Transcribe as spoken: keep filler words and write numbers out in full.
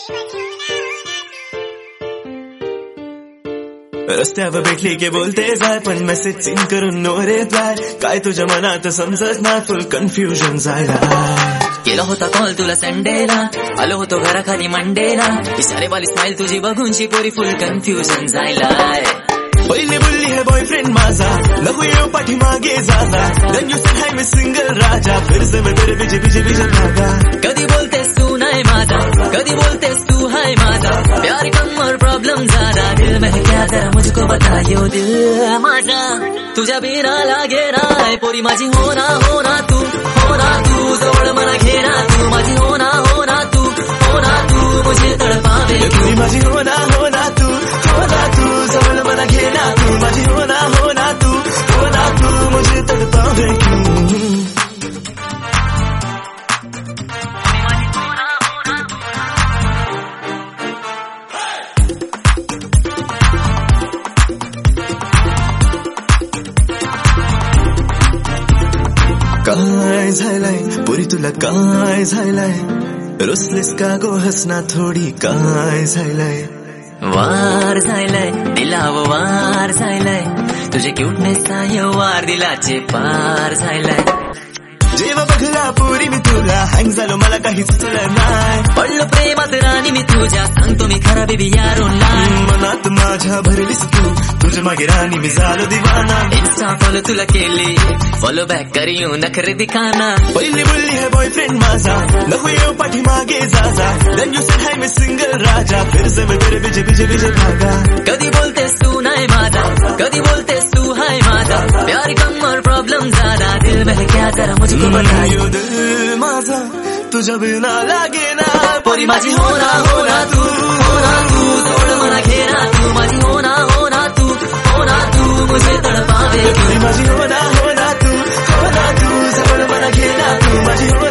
रस्त्यावर भेटली की बोलते जाय, पण मेसेज सीन करून नो रिप्लाय. काय तुझ्या मनात समजत ना, फुल कन्फ्युजन जायला. केला होता कॉल तुला संडेला, आलो होतो घराखाली मंडेला. इशारे वाली स्माइल तुझी बघूनची पोरी फुल कन्फ्युजन जायला. पहिले बोलली है बॉयफ्रेंड माझा, नको येऊ पाठीमागे जाता. देन यू सेड हाय मी सिंगल राजा, फिर से मैं तेरे पीछे पीछे पीछे भागा. कधी बोलतेस तू नाही माझा, कधी बोलतेस तू हाय माझा. प्यार कम और प्रॉब्लम ज्यादा, दिल में है क्या जरा मुझको बतायो दिल माझा. तुझ्या बिना लागे ना पोरी माझी, हो ना हो ना तू, हो ना तू. जवळ मला घे ना तू, माझी हो ना हो ना तू, हो ना तू. मुझे तडपावे तू माझी, हो ना हो ना तू, हो ना तू. जवळ मला घे ना तू, माझी हो ना हो ना तू, हो ना तू. मुझे तड़पावे क्यों. काय झालंय पुरी तुला, काय झालंय. रुसलीस का गो हसना थोडी, काय झालंय. वार झालाय दिलाव वार झालाय, तुझे क्यूटनेस वार दिलाचे पार झालाय. जेव्हा बघला पुरी मी तुला, हँग झालो मला काही सुचलं नाही. पडलो प्रेमात राणी मी तुझ्या, सांगतो मी खरा बेबी यार ऑनलाईन. मनात माझ्या भरलीस तू, तुझ्या मागे राणी मी झालो दिवाना. इंस्टा फॉलो तुला केली, फॉलो बॅक करियो नखरे दिखाना. पहिली बोलली है बॉयफ्रेंड माझा, नको येऊ पाठीमागे जाजा. देन यू सेड हाय मी सिंगल राजा, फिर से मैं तेरे पीछे पीछे पीछे भागा. कधी बोलतेस तू नाही माझा, कधी बोलतेस तू हाय माझा. प्यार कम और प्रॉब्लम ज्यादा, दिल में है क्या जरा मुझको बतायो दिल माझा. तुझ्या बिना लागे ना पोरी माझी, हो ना हो ना तू, हो ना तू. सोड मला घे ना तू, माझी हो ना हो ना तू, हो ना तू. मुझे तडपावे माझी, हो ना हो ना तू, हो ना तू. जवळ मला घे ना तू, माझी हो